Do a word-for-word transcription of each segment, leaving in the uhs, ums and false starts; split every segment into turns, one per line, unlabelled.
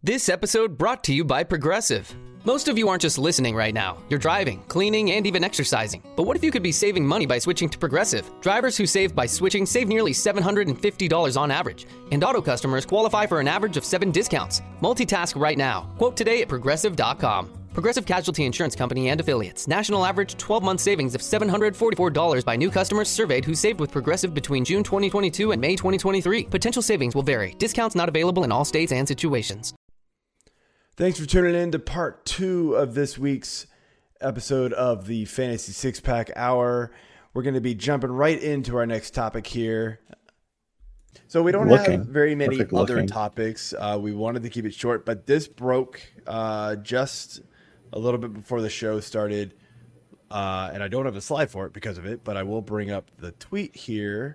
This episode brought to you by Progressive. Most of you aren't just listening right now. You're driving, cleaning, and even exercising. But what if you could be saving money by switching to Progressive? Drivers who save by switching save nearly seven hundred fifty dollars on average. And auto customers qualify for an average of seven discounts. Multitask right now. Quote today at progressive dot com. Progressive Casualty Insurance Company and Affiliates. National average twelve-month savings of seven hundred forty-four dollars by new customers surveyed who saved with Progressive between June twenty twenty-two and May twenty twenty-three. Potential savings will vary. Discounts not available in all states and situations.
Thanks for tuning in to part two of this week's episode of the Fantasy Six Pack Hour. We're going to be jumping right into our next topic here. So we don't looking. have very many Perfect other looking. topics. Uh, we wanted to keep it short, but this broke uh, just a little bit before the show started. Uh, and I don't have a slide for it because of it, but I will bring up the tweet here.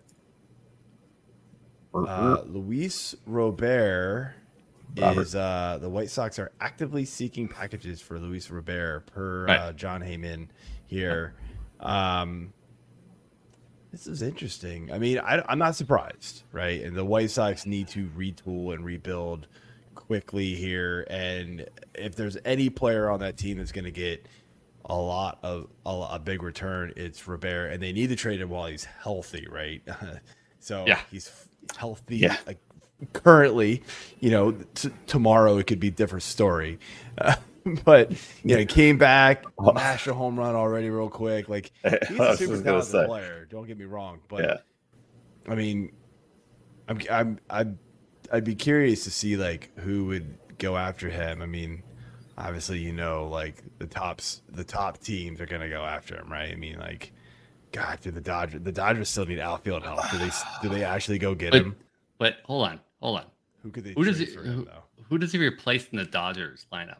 Uh, Luis Robert is uh, the White Sox are actively seeking packages for Luis Robert per right. uh, John Heyman here. Um, this is interesting. I mean, I, I'm not surprised, right? And the White Sox need to retool and rebuild quickly here. And if there's any player on that team that's going to get a lot of a, a big return, it's Robert. And they need to trade him while he's healthy, right? so yeah. he's healthy. Yeah. Like, currently, you know, t- tomorrow it could be a different story. Uh, but, you know, he came back, smashed a home run already real quick. Like, he's a super talented player. Don't get me wrong. But, yeah. I mean, I'm, I'm, I'm, I'd be curious to see, like, who would go after him. I mean, obviously, you know, like, the tops, the top teams are going to go after him, right? I mean, like, God, do the Dodgers, the Dodgers still need outfield help. Do they, do they actually go get
but,
him?
But hold on, hold on.
Who could they
who does he,
for him,
who,
though?
who does he replace in the Dodgers lineup?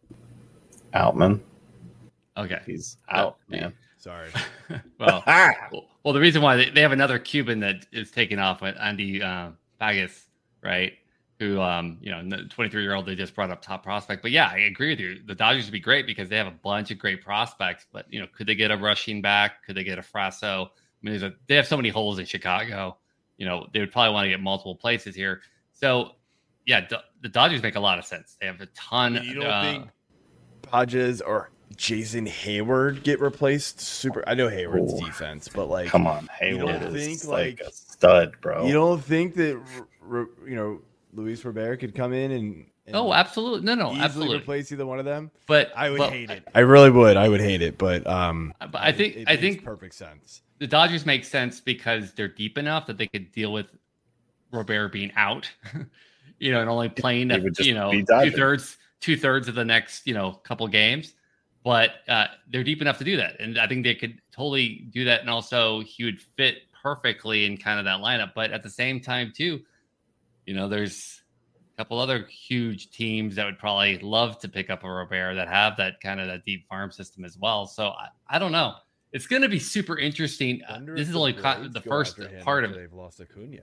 Outman.
Okay.
He's out, uh, man.
Sorry.
well, well, well, the reason why they, they have another Cuban that is taking off with Andy uh, Bagas, right? Who, um, you know, the twenty-three-year-old they just brought up top prospect. But yeah, I agree with you. The Dodgers would be great because they have a bunch of great prospects. But, you know, could they get a rushing back? Could they get a Frasso? I mean, there's a, they have so many holes in Chicago. You know, they would probably want to get multiple places here. So, yeah, do, the Dodgers make a lot of sense. They have a ton.
You don't
uh,
think Padres or Jason Hayward get replaced? Super. I know Hayward's Ooh. defense, but like,
come on, Hayward
you don't
is
think,
like,
like
a stud, bro.
You don't think that you know Luis Robert could come in and, and
oh, absolutely, no, no,
easily
absolutely
replace either one of them?
But
I would
but,
hate it. I really would. I would hate it. But um,
but I think
it, it
I think
perfect sense.
The Dodgers make sense because they're deep enough that they could deal with Robert being out, you know, and only playing, a, you know, two thirds, two thirds of the next, you know, couple games. But uh, they're deep enough to do that. And I think they could totally do that. And also he would fit perfectly in kind of that lineup. But at the same time, too, you know, there's a couple other huge teams that would probably love to pick up a Robert that have that kind of that deep farm system as well. So I, I don't know. It's going to be super interesting. Uh, this is only co- the first part of it.
They've lost Acuna.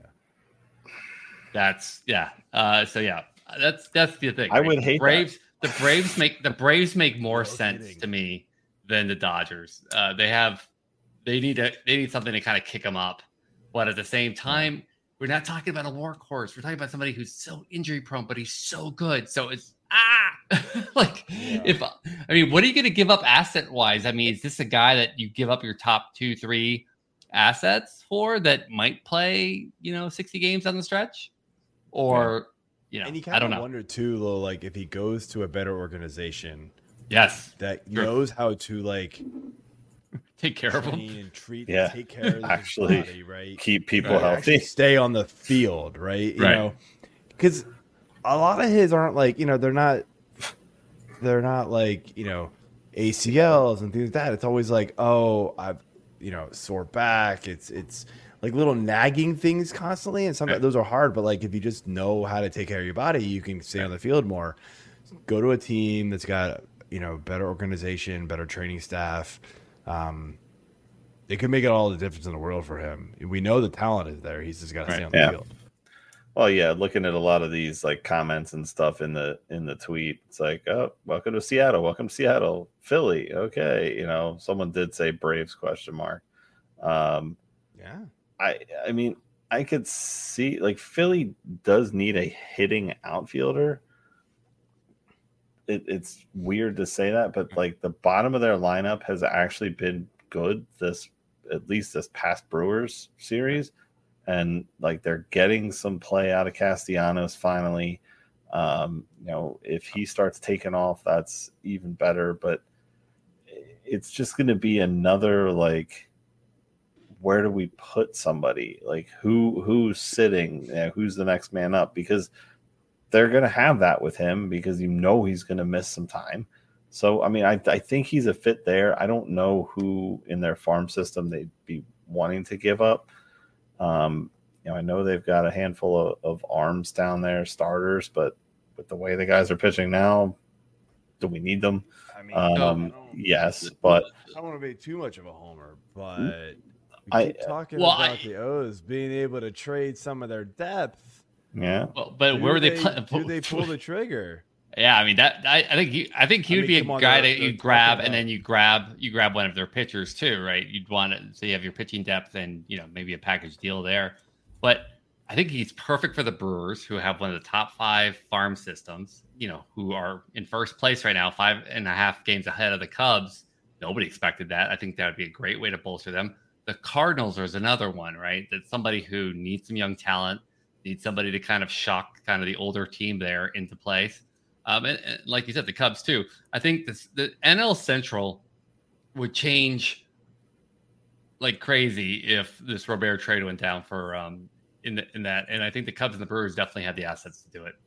That's yeah. Uh, so yeah, that's that's the thing.
I
right?
would
the
hate
Braves.
that.
The Braves make the Braves make more
no
sense
kidding.
to me than the Dodgers. Uh, they have they need a they need something to kind of kick them up, but at the same time, we're not talking about a workhorse. We're talking about somebody who's so injury prone, but he's so good. So it's ah, like
yeah.
if I mean, what are you going to give up asset wise? I mean, is this a guy that you give up your top two, three assets for that might play, you know, sixty games on the stretch, or yeah. you know,
and you
I
kind
don't
of
know.
wonder too, though, like if he goes to a better organization,
yes,
that
sure.
knows how to like
take care of him
and treat,
yeah,
take care of
actually
his body, right?
Keep people
right.
healthy,
stay on the field, right? You
right.
know, because a lot of his aren't like, you know, they're not, they're not like, you know, A C Ls and things like that. It's always like, oh, I've, you know, sore back. It's, it's like little nagging things constantly. And sometimes
right.
those are hard, but like, if you just know how to take care of your body, you can stay on the field more. Go to a team that's got, you know, better organization, better training staff. Um, it could make it all the difference in the world for him. We know the talent is there. He's just got to
right.
stay on the
yeah.
field.
Well, yeah, looking at a lot of these like comments and stuff in the in the tweet, it's like, oh, welcome to Seattle, welcome to Seattle, Philly. Okay, you know, someone did say Braves question mark. Um,
yeah,
I I mean, I could see like Philly does need a hitting outfielder. it, it's weird to say that, but like the bottom of their lineup has actually been good this at least this past Brewers series, and like they're getting some play out of Castellanos finally. Um, you know, if he starts taking off, that's even better. But it's just going to be another like, where do we put somebody? Like who who's sitting? You know, who's the next man up? Because they're going to have that with him because you know he's going to miss some time. So, I mean, I, I think he's a fit there. I don't know who in their farm system they'd be wanting to give up. Um, you know, I know they've got a handful of, of arms down there, starters, but with the way the guys are pitching now, do we need them?
I mean,
um, I yes, but
I don't want to be too much of a homer, but we
I
keep talking
well,
about
I,
the O's being able to trade some of their depth.
Yeah,
well, but
do
where would they,
they
play?
do they pull the trigger?
Yeah, I mean that. I, I think he. I think he
I
would
mean,
be a
on,
guy
they're,
that you
they're
grab,
about...
and then you grab you grab one of their pitchers too, right? You'd want it so you have your pitching depth, and you know maybe a package deal there. But I think he's perfect for the Brewers, who have one of the top five farm systems. You know, who are in first place right now, five and a half games ahead of the Cubs. Nobody expected that. I think that would be a great way to bolster them. The Cardinals is another one, right? That's somebody who needs some young talent, needs somebody to kind of shock kind of the older team there into place. Um, and, and like you said, the Cubs too. I think this, the N L Central would change like crazy if this Robert trade went down for um, in the, in that. And I think the Cubs and the Brewers definitely have the assets to do it.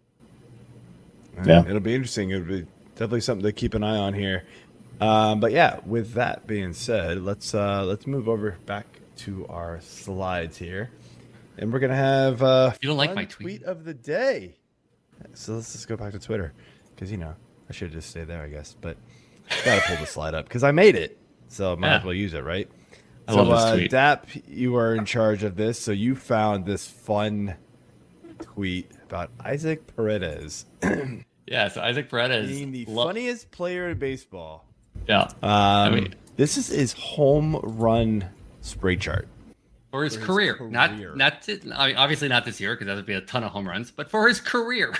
Yeah, it'll be interesting. It'll be definitely something to keep an eye on here. Um, but yeah, with that being said, let's uh, let's move over back to our slides here, and we're gonna have uh,
you don't like my tweet.
tweet of the day. So let's just go back to Twitter because you know I should just stay there, I guess. But gotta pull the slide up because I made it, so I might
yeah.
as well use it, right?
I
so
love this
uh,
tweet.
Dap, you are in charge of this, so you found this fun tweet about Isaac Paredes.
Yeah, so Isaac Paredes
being the
lo-
funniest player in baseball.
Yeah,
um,
I mean,
this is his home run spray chart
for his,
for his
career.
career,
not not to, I mean, obviously not this year because that would be a ton of home runs, but for his career.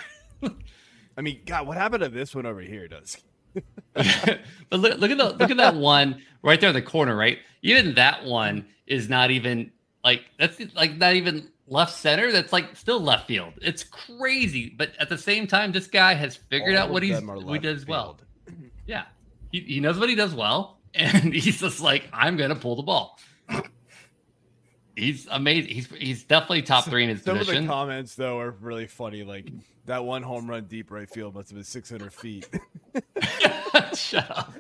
I mean, God, what happened to this one over here? Does
but look, look at the look at that one right there in the corner, right? Even that one is not even like that's like not even left center. That's like still left field. It's crazy, but at the same time, this guy has figured
All
out what he's what he does well. Yeah, he, he knows what he does well, and he's just like, I'm gonna pull the ball. He's amazing. He's he's definitely top three in his
Some
position.
of the comments though are really funny. Like that one home run deep right field must have been six hundred feet.
Shut up.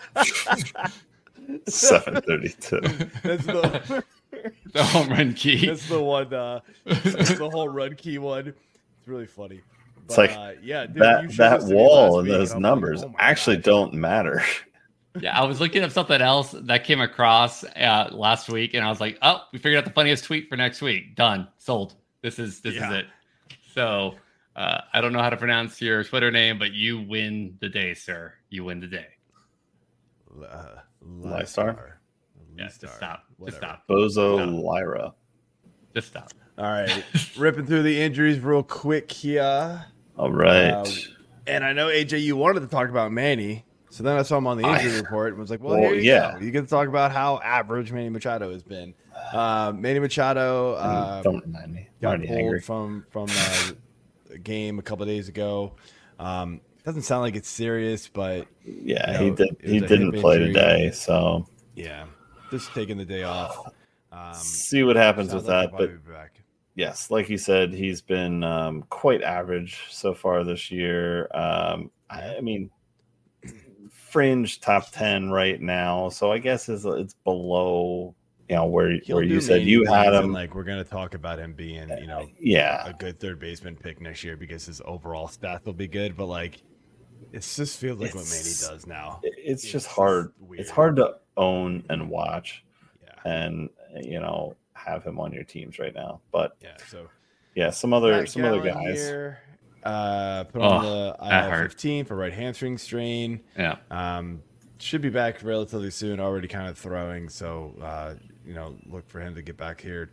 seven thirty-two.
That's the
the home run key.
That's the one. Uh, that's the whole run key one. It's really funny. But,
it's like
uh, yeah, dude,
that that wall and those
and
numbers
like, oh
actually
gosh.
don't matter.
Yeah, I was looking up something else that came across uh, last week, and I was like, "Oh, we figured out the funniest tweet for next week. Done, sold. This is this
Yeah.
is it." So uh, I don't know how to pronounce your Twitter name, but you win the day, sir. You win the day.
Uh,
Lystar?
Yeah, just stop. Just stop.
Bozo
Stop.
Lyra.
Just stop.
All right, ripping through the injuries real quick here.
All right.
Uh, and I know A J, you wanted to talk about Manny. So then I saw him on the injury
I,
report and was like, well,
well
here you
yeah.
go. You get to talk about how average Manny Machado has been. Uh, Manny Machado uh,
don't remind me. I'm
got
already
pulled
angry.
from, from uh, a game a couple of days ago. Um, doesn't sound like it's serious, but
yeah,
you know,
he did.
it
He
was a
didn't
hip
play
injury.
today, so
Yeah, just taking the day off. Um,
see what happens
sounds
with
like
that.
he'll
But
probably be back.
yes, like you said, he's been um, quite average so far this year. Um, I, I mean, fringe top ten right now, so I guess it's, it's below, you know, where
He'll
where
do
you said
Manny
you had
things, and,
him.
like we're gonna talk about him being, you know,
Yeah,
a good third baseman pick next year because his overall stats will be good. But like, it just feels like what Manny
It's-
does now.
it's,
It's
just
just
hard.
weird.
It's hard to own and watch,
Yeah,
and you know, have him on your teams right now. But
yeah. So
yeah, some other
Matt
some other
Gallen
guys.
here, uh, put
Oh,
on the I
that
L
hurt.
fifteen for right hamstring strain.
Yeah.
Um, should be back relatively soon. Already kind of throwing, so uh, you know, look for him to get back here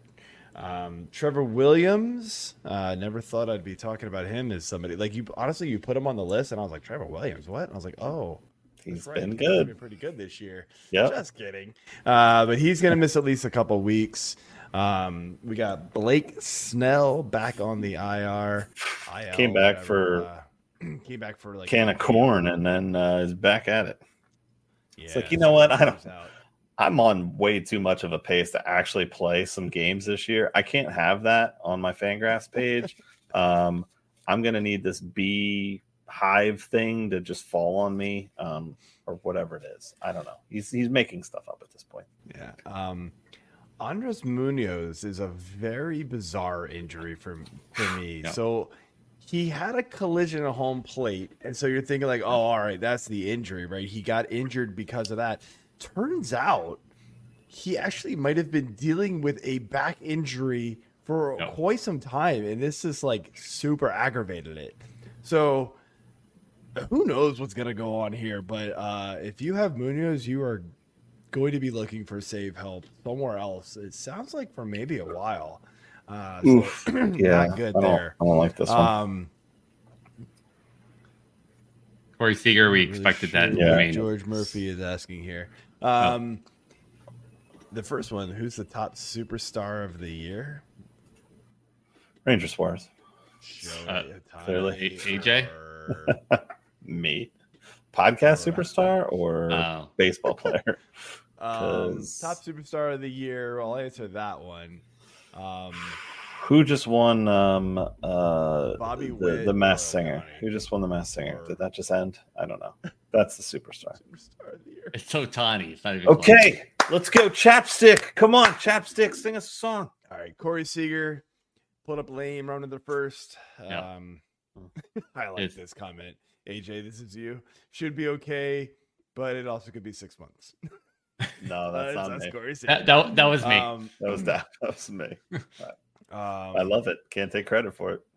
Um, Trevor Williams, uh, never thought I'd be talking about him as somebody like you. Honestly, you put him on the list, and I was like, Trevor Williams, what? And I was like, oh,
he's
right.
been
he's
good,
been pretty good this year.
Yeah,
just kidding. Uh, but he's gonna miss at least a couple weeks. Um, we got Blake Snell back on the I R. I L,
came back
whatever,
for
uh, came back for like
can of corn, and then uh, is back at it.
Yeah,
it's like, you know what? I don't. I'm on way too much of a pace to actually play some games this year. I can't have that on my Fangraphs page. um, I'm gonna need this bee hive thing to just fall on me, um, or whatever it is. I don't know. He's he's making stuff up at this point.
Yeah. Um, Andres Munoz is a very bizarre injury for for me. Yeah. So he had a collision at home plate, and so you're thinking like, oh, all right, that's the injury, right? He got injured because of that. Turns out he actually might have been dealing with a back injury for no. quite some time, and this is like super aggravated it. So who knows what's gonna go on here? But uh, if you have Munoz, you are going to be looking for save help somewhere else. It sounds like for maybe a while. Uh, so
yeah,
not good
I
there.
I don't like this one.
Um,
Corey Seager, we really expected sure that.
Yeah, George Murphy is asking here. Um, oh. The first one, who's the top superstar of the year?
Ranger Suarez.
Uh, clearly, A J.
Me. Podcast superstar or oh. baseball player?
um, top superstar of the year. I'll answer that one. Um,
Who just won um, uh,
Bobby
the,
Witt
the Masked Singer? Who just won the Masked Singer? Did that just end? I don't know. That's the superstar.
Superstar of the year.
It's so tiny. It's not even
okay, close. Let's go. Chapstick. Come on, Chapstick. Sing us a song.
All right, Corey Seager. Put up lame, run to the first.
Yep.
Um, I like
it's,
this comment. A J, this is you. Should be okay, but it also could be six months.
No, that's
uh,
not
that's
me.
Corey
that, that, that was me.
Um,
that was that. That was me.
Um,
I love it. Can't take credit for it.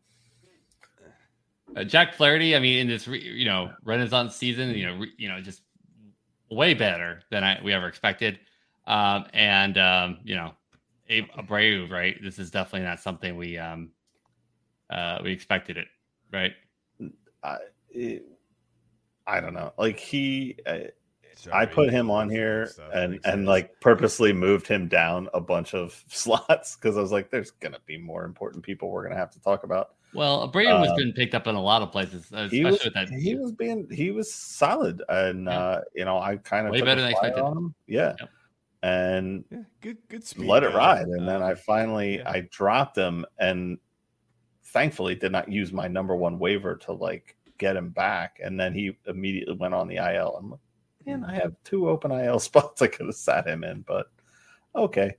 Uh, Jack Flaherty, I mean, in this, re, you know, Renaissance season, you know, re, you know, just way better than I we ever expected. Um, and um, you know, Abe Abreu, right? This is definitely not something we um, uh, we expected it, right?
I it, I don't know. Like he, I, I put him on here and and like purposely moved him down a bunch of slots because I was like, there's gonna be more important people we're gonna have to talk about.
Well, Abreu was um, being picked up in a lot of places, especially
he was,
with that.
He was being he was solid, and yeah. uh, you know, I kind of
way better than I expected.
On him. Yeah,
yep.
and yeah, good good speed,
let it ride. And then I finally yeah. I dropped him, and thankfully did not use my number one waiver to like get him back. And then he immediately went on the I L. I'm like, man, I have two open I L spots I could have sat him in, but okay.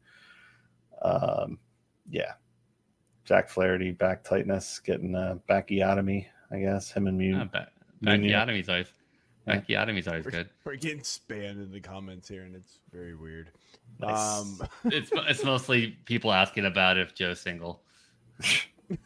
Um, yeah. Jack Flaherty, back tightness, getting uh, bacchiotomy, I guess. Him and Mew. Uh,
back, bacchiotomy's always, bacchiotomy's always good.
We're getting spammed in the comments here, and it's very weird.
Nice.
Um,
it's it's mostly people asking about if Joe's single.
The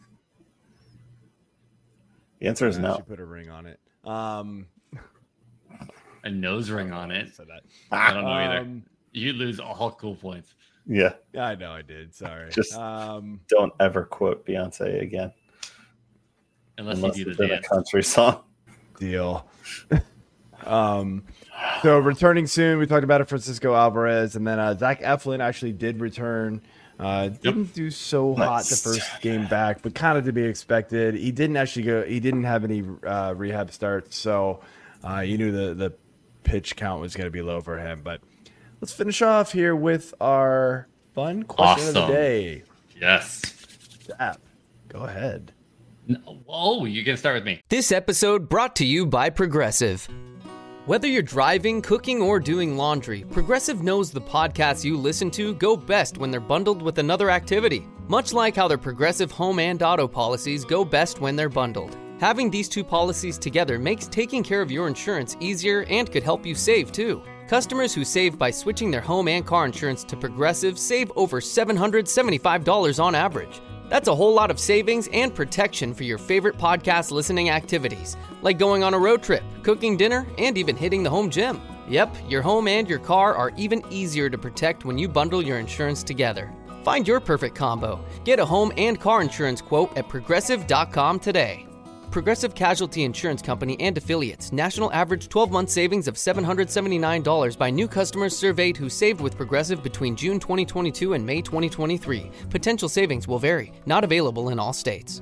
answer is no.
She put a ring on it. Um,
a nose ring on it.
So that,
I don't know either.
Um,
you lose all cool points.
Yeah.
I know I did. Sorry.
Just
um,
don't ever quote Beyonce again.
Unless,
Unless
you do
it's
the
in
dance.
a country song.
Deal. um, so returning soon, we talked about it, Francisco Alvarez, and then uh, Zach Eflin actually did return. Uh, didn't yep. do so nice. hot the first game back, but kind of to be expected. He didn't actually go. He didn't have any uh, rehab starts, so uh, you knew the the pitch count was going to be low for him. But let's finish off here with our fun question
awesome.
of the day.
Yes,
Zap, go ahead.
No, oh, you can start with me.
This episode brought to you by Progressive. Whether you're driving, cooking, or doing laundry, Progressive knows the podcasts you listen to go best when they're bundled with another activity. Much like how their Progressive home and auto policies go best when they're bundled. Having these two policies together makes taking care of your insurance easier and could help you save, too. Customers who save by switching their home and car insurance to Progressive save over seven hundred seventy-five dollars on average. That's a whole lot of savings and protection for your favorite podcast listening activities, like going on a road trip, cooking dinner, and even hitting the home gym. Yep, your home and your car are even easier to protect when you bundle your insurance together. Find your perfect combo. Get a home and car insurance quote at progressive dot com today. Progressive Casualty Insurance Company and Affiliates. National average twelve-month savings of seven hundred seventy-nine dollars by new customers surveyed who saved with Progressive between June twenty twenty-two and May twenty twenty-three. Potential savings will vary. Not available in all states.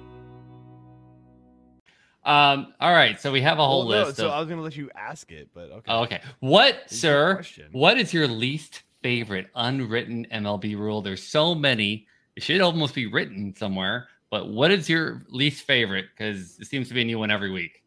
Um. All right. So we have a whole
well, no,
list.
So
of...
I was going to let you ask it, but okay.
Oh, okay. What, It's sir? What is your least favorite unwritten M L B rule? There's so many. It should almost be written somewhere. But what is your least favorite? Because it seems to be a new one every week.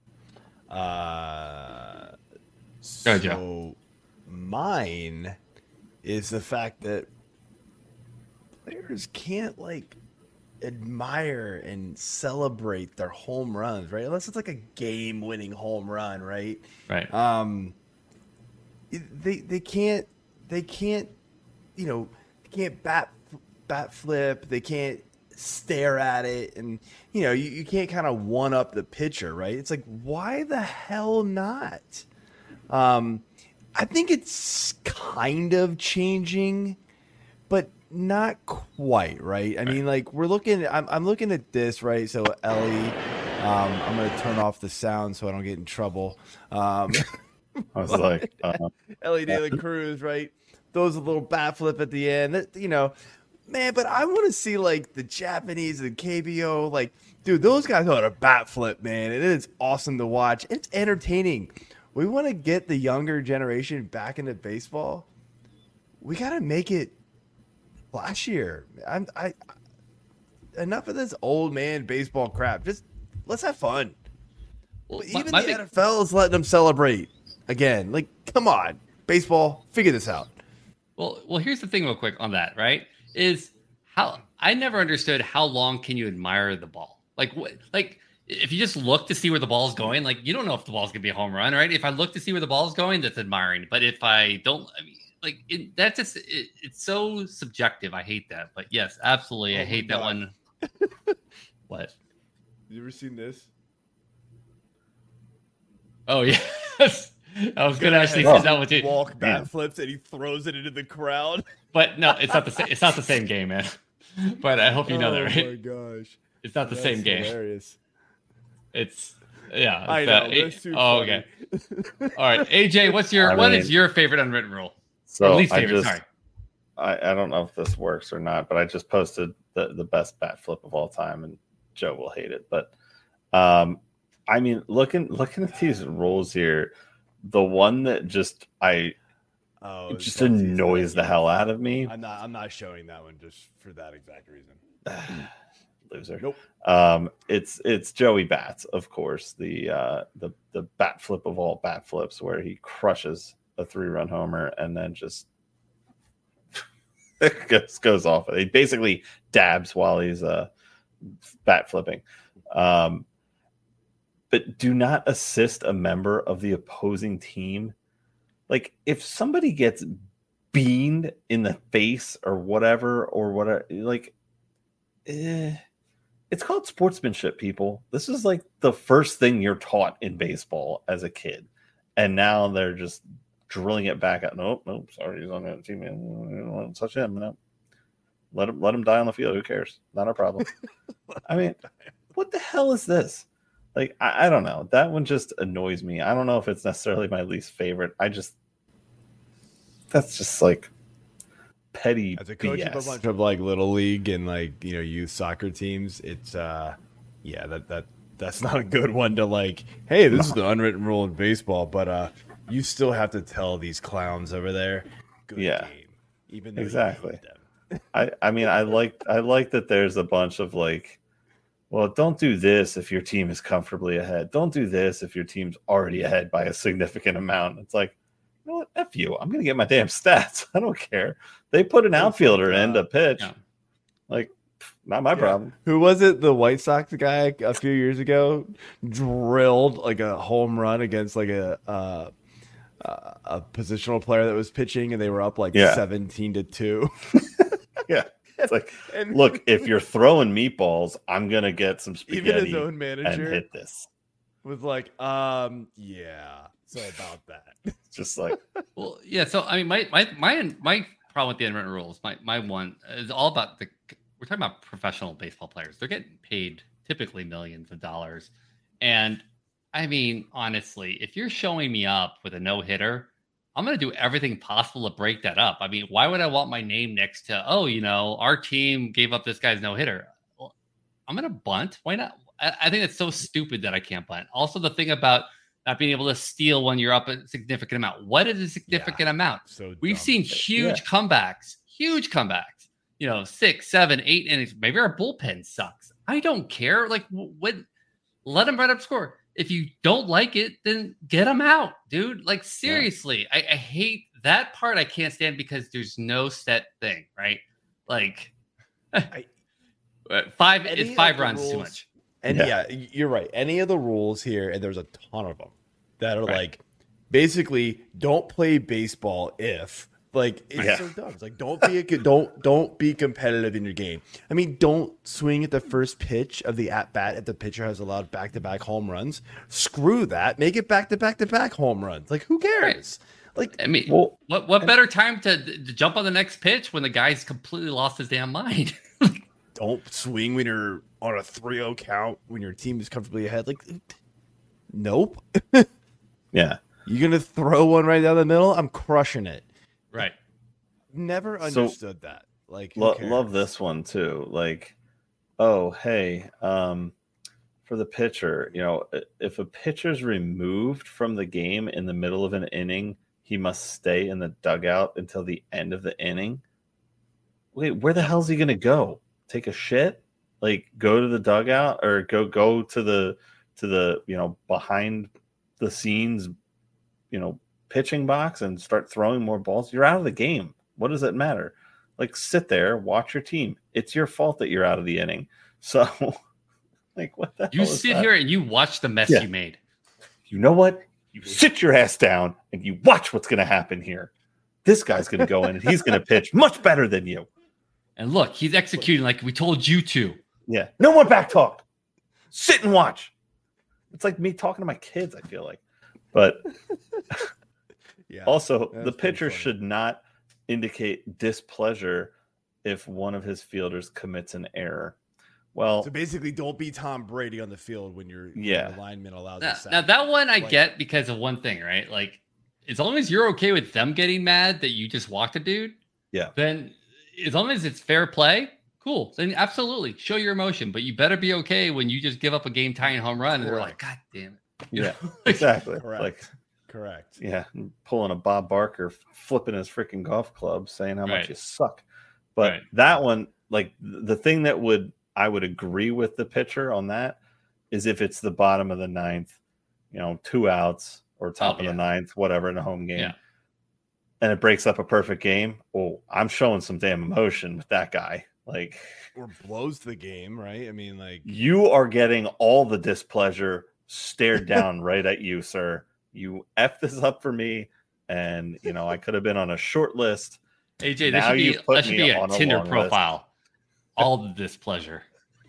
Uh,
Go ahead,
so
Joe.
Mine is the fact that players can't like admire and celebrate their home runs, right? Unless it's like a game-winning home run, right?
Right.
Um, they they can't they can't you know they can't bat bat flip. They can't stare at it, and you know you, you can't kind of one up the pitcher, right? It's like, why the hell not? um I think it's kind of changing, but not quite, right? I mean, like, we're looking I'm, I'm looking at this, right? So Ellie, um I'm gonna turn off the sound so I don't get in trouble. um
I was like uh,
Ellie De La Cruz, right? Throws a little bat flip at the end, that, you know. Man, but I want to see, like, the Japanese and K B O. Like, dude, those guys know how to bat flip, man. And it's awesome to watch. It's entertaining. We want to get the younger generation back into baseball. We got to make it last year. I'm, I, enough of this old man baseball crap. Just let's have fun. Well, even my, my the big... N F L is letting them celebrate again. Like, come on, baseball, figure this out.
Well, well, here's the thing real quick on that, right? Is how I never understood how long can you admire the ball? Like what? Like if you just look to see where the ball's going, like you don't know if the ball's gonna be a home run, right? If I look to see where the ball's going, that's admiring. But if I don't, I mean, like it, that's just it, it's so subjective. I hate that. But yes, absolutely, oh I hate that one. What?
You ever seen this?
Oh yes. I was gonna actually sit down with you.
Walk bat flips and he throws it into the crowd.
But no, it's not the same. It's not the same game, man. But I hope you know
oh
that, right?
Oh my gosh,
it's not the
that's
same game.
Hilarious.
It's yeah. It's,
I know.
Uh,
it, too
oh,
funny.
Okay. All right, A J, what's your I what mean, is your favorite unwritten rule?
So
or least favorite.
I just,
sorry.
I, I don't know if this works or not, but I just posted the the best bat flip of all time, and Joe will hate it. But um, I mean, looking looking at these rules here. The one that just I oh, it just annoys the hell out of me.
I'm not I'm not showing that one just for that exact reason.
Loser.
Nope.
Um, it's it's Joey Bats, of course, the uh, the the bat flip of all bat flips, where he crushes a three run homer and then just goes goes off. He basically dabs while he's uh bat flipping. Um, But do not assist a member of the opposing team. Like if somebody gets beamed in the face or whatever, or whatever, like eh, it's called sportsmanship, people. This is like the first thing you're taught in baseball as a kid. And now they're just drilling it back out. Nope, nope, sorry, he's on that team. Don't touch him. No. Let him let him die on the field. Who cares? Not our problem. I mean, what the hell is this? Like, I, I don't know. That one just annoys me. I don't know if it's necessarily my least favorite. I just, that's just like petty
As a coach
B S.
of a bunch of like little league and like, you know, youth soccer teams, it's, uh, yeah, that, that, that's not a good one to like, hey, this no. is the unwritten rule in baseball, but uh, you still have to tell these clowns over there, good
yeah,
game, even though
exactly.
you hate them.
I, I mean, I like, I like that there's a bunch of like, well, don't do this if your team is comfortably ahead. Don't do this if your team's already ahead by a significant amount. It's like, you know what? F you. I'm going to get my damn stats. I don't care. They put an outfielder uh, in to pitch. Yeah. Like, not my yeah. problem.
Who was it? The White Sox guy a few years ago drilled like a home run against like a uh, a positional player that was pitching, and they were up like yeah. seventeen to two.
Yeah. It's like, and, look, if you're throwing meatballs, I'm gonna get some spaghetti.
Even his own manager
and hit this.
Was like, um, yeah. So about that,
just like,
well, yeah. So I mean, my my my my problem with the unwritten rules. My my one is all about the. We're talking about professional baseball players. They're getting paid typically millions of dollars, and I mean, honestly, if you're showing me up with a no hitter, I'm going to do everything possible to break that up. I mean, why would I want my name next to, oh, you know, our team gave up this guy's no hitter? Well, I'm going to bunt. Why not? I, I think it's so stupid that I can't bunt. Also, the thing about not being able to steal when you're up a significant amount. What is a significant yeah, amount? So We've dumb. seen huge yeah. comebacks, huge comebacks, you know, six, seven, eight innings. Maybe our bullpen sucks. I don't care. Like, what? Let them right up score. If you don't like it, then get them out, dude. Like, seriously, yeah. I, I hate that part. I can't stand because there's no set thing, right? Like, I, five is five runs rules, too much.
And yeah. yeah, you're right. Any of the rules here, and there's a ton of them that are right. like, basically, don't play baseball if. Like, it's yeah. so dumb. It's like, don't be a, don't don't be competitive in your game. I mean, don't swing at the first pitch of the at bat if the pitcher has allowed back to back home runs. Screw that. Make it back to back to back home runs. Like, who cares? Right.
Like, I mean, well, what what better time to, to jump on the next pitch when the guy's completely lost his damn mind?
Don't swing when you're on a three oh count when your team is comfortably ahead. Like, nope.
Yeah,
you're gonna throw one right down the middle. I'm crushing it.
Right.
Never understood so, that. Like,
lo- love this one too. Like, oh, hey, um, for the pitcher, you know, if a pitcher's removed from the game in the middle of an inning, he must stay in the dugout until the end of the inning. Wait, where the hell is he going to go? Take a shit? Like, go to the dugout or go go to the to the you know behind the scenes, you know. pitching box and start throwing more balls? You're out of the game. What does it matter? Like, sit there, watch your team. It's your fault that you're out of the inning. So, like, what the
you
hell
sit
is that?
here and you watch the mess yeah. you made.
You know what? You sit your ass down and you watch what's going to happen here. This guy's going to go in and he's going to pitch much better than you.
And look, he's executing like we told you to.
Yeah. No more back talk. Sit and watch. It's like me talking to my kids, I feel like. But yeah, also, the pitcher should not indicate displeasure if one of his fielders commits an error. Well,
so basically, don't be Tom Brady on the field when your
yeah.
lineman allows
now,
a sack.
Now, that one I
like,
get because of one thing, right? Like, as long as you're okay with them getting mad that you just walked a dude,
yeah,
then as long as it's fair play, cool. Then absolutely show your emotion, but you better be okay when you just give up a game tying home run and they're like, God damn it.
You yeah, know? Exactly.
Correct.
Like,
correct.
Yeah, pulling a Bob Barker, flipping his freaking golf club, saying how
right.
much you suck. But right. that one, like the thing that would I would agree with the pitcher on that is if it's the bottom of the ninth, you know, two outs or top oh, of yeah. the ninth, whatever in a home game, yeah. and it breaks up a perfect game. Oh, I'm showing some damn emotion with that guy. Like,
or blows the game, right? I mean, like,
you are getting all the displeasure stared down right at you, sir. You F this up for me, and you know I could have been on a short list.
A J, that should be, that should be a Tinder profile. List. All the displeasure.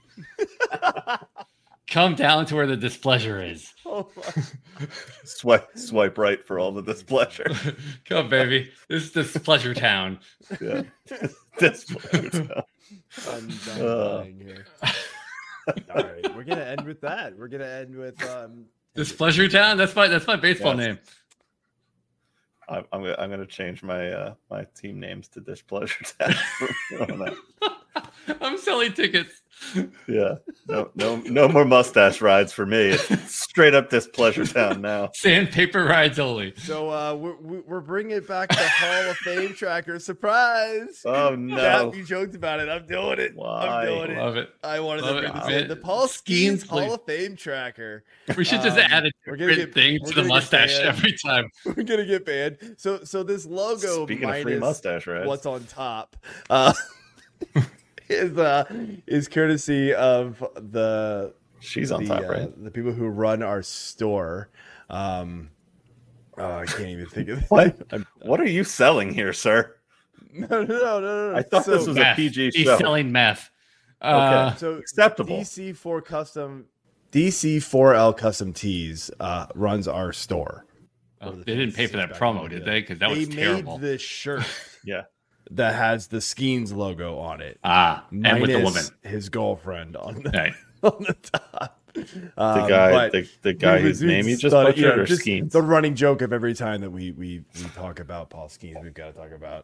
Come down to where the displeasure is.
Oh
swipe, swipe right for all the displeasure.
Come, baby. This is Displeasure Town.
Yeah, Displeasure Town.
I'm done uh. here. All right, we're gonna end with that. We're gonna end with um,
Displeasure Town. That's my that's my baseball yes. name.
I'm I'm gonna, I'm gonna change my uh, my team names to Displeasure Town.
I'm selling tickets.
Yeah, no no no more mustache rides for me. It's straight up Displeasure Town now.
Sandpaper rides only.
So uh, we're we're bringing back the Hall of Fame tracker. Surprise!
Oh no!
Yeah, you joked about it. I'm doing it.
Why?
I'm doing
Love it.
it. I wanted
Love
to bring
it.
this in. The Paul Skeens Hall of Fame tracker.
We should just um, add a different thing to the mustache every time.
We're gonna get banned. So so this logo
Speaking
minus
of free mustache rides,
what's on top. Uh, is uh is courtesy of the
she's on
the,
top,
uh,
right?
The people who run our store. Um, oh, I can't even think of
what. What are you selling here, sir?
No, no, no, no. no.
I thought
so,
this was
meth.
a P G
He's
show.
He's selling meth. Uh,
okay, so
acceptable.
D C four Custom, D C four L Custom Tees uh, runs our store.
Oh, they didn't pay for that promo, did they? Because that was
they
terrible.
They made the shirt.
Yeah.
that has the Skeens logo on it.
Ah, and with the woman,
his girlfriend on the,
right.
on the top.
Um, the guy, the, the guy whose name you just butchered, you know, or just Skeens?
The running joke of every time that we we we talk about Paul Skeens, we've got to talk about.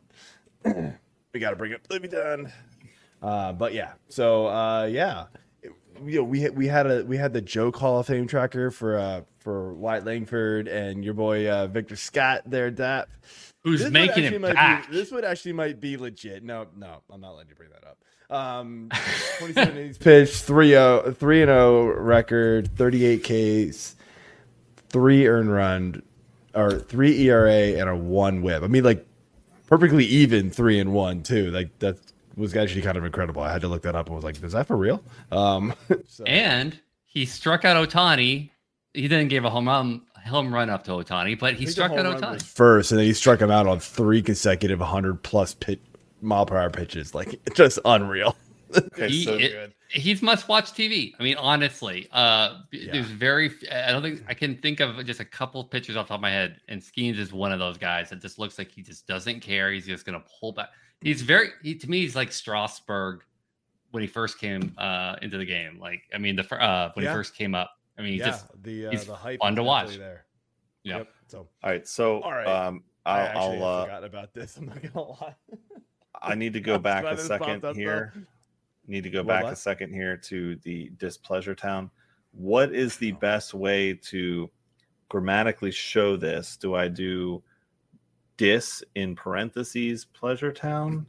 we got to bring up Livvy Dunne. Uh, but yeah, so uh, yeah, it, you know, we we had a we had the joke Hall of Fame tracker for uh, for Wyatt Langford and your boy uh, Victor Scott there, Dap.
Who's
this
making it back?
Be, this would actually might be legit. No, no, I'm not letting you bring that up. Um, twenty-seven innings pitched, three and oh record, thirty-eight Ks, three earned run, or three E R A and a one whip. I mean, like perfectly even three and one too. Like that was actually kind of incredible. I had to look that up and was like, is that for real? Um,
so. And he struck out Ohtani. He didn't give a home run. Home run up to Ohtani, but he struck out Ohtani
first, and then he struck him out on three consecutive one hundred plus pit, mile per hour pitches. Like just unreal.
Okay, he, so it, he's must watch T V. I mean, honestly, uh, yeah. there's very. I don't think I can think of just a couple pictures off the top of my head, and Skeens is one of those guys that just looks like he just doesn't care. He's just gonna pull back. He's very. He, to me, he's like Strasburg when he first came uh, into the game. Like, I mean, the uh, when yeah. he first came up. I mean,
yeah,
just
the uh,
he's
the hype
fun to watch.
There.
Yeah.
Yep. So
all right. So
all right.
Um, I'll,
I actually
I'll uh,
forgot about this. I'm not gonna lie.
I need to go back a second
up,
here.
Though.
Need to go
what,
back
what?
a second here to the Displeasure Town. What is the best way to grammatically show this? Do I do dis in parentheses Pleasure Town?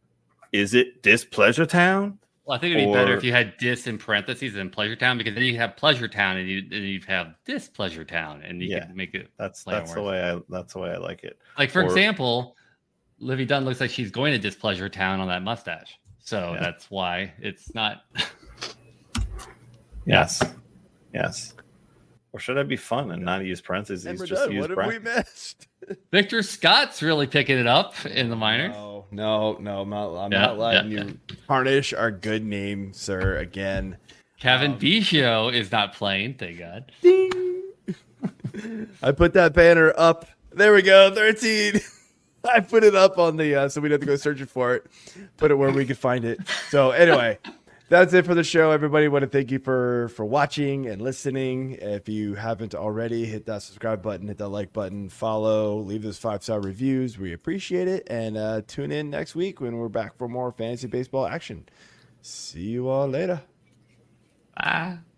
Is it Displeasure Town?
Well, I think it'd be or, better if you had dis in parentheses and Pleasure Town, because then you have Pleasure Town and you and you'd have Displeasure Town, and you
yeah,
can make it.
That's that's the way I that's the way I like it.
Like for
or,
example, Livvy Dunne looks like she's going to Displeasure Town on that mustache, so
yeah.
that's why it's not.
yes, yes. Or should I be fun and not use parentheses?
And
just
done.
use
what
brackets?
have we missed?
Victor Scott's really picking it up in the minors.
No, no, no I'm not, I'm
yeah,
not letting
yeah.
you tarnish our good name, sir. Again,
Kevin
um,
Biggio is not playing. Thank God.
Ding. I put that banner up. There we go. thirteen. I put it up on the uh, so we'd have to go searching for it. Put it where we could find it. So anyway. That's it for the show, everybody. I want to thank you for, for watching and listening. If you haven't already, hit that subscribe button, hit that like button, follow, leave those five-star reviews. We appreciate it. And uh, tune in next week when we're back for more fantasy baseball action. See you all later.
Bye.